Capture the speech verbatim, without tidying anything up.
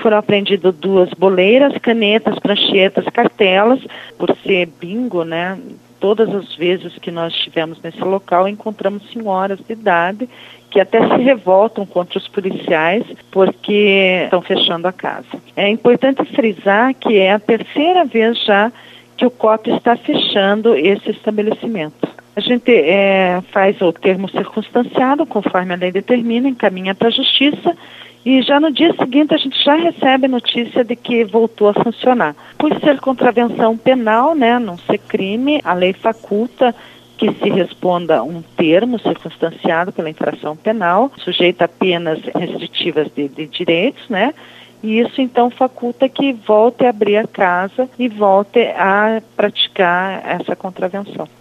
Foram apreendidas duas boleiras, canetas, pranchetas, cartelas, por ser bingo, né? Todas as vezes que nós estivemos nesse local, encontramos senhoras de idade que até se revoltam contra os policiais porque estão fechando a casa. É importante frisar que é a terceira vez já que o C O P está fechando esse estabelecimento. A gente é, faz o termo circunstanciado, conforme a lei determina, encaminha para a justiça, e já no dia seguinte a gente já recebe notícia de que voltou a funcionar. Por ser contravenção penal, né, não ser crime, a lei faculta que se responda um termo circunstanciado pela infração penal, sujeito a penas restritivas de, de direitos, né? E isso então faculta que volte a abrir a casa e volte a praticar essa contravenção.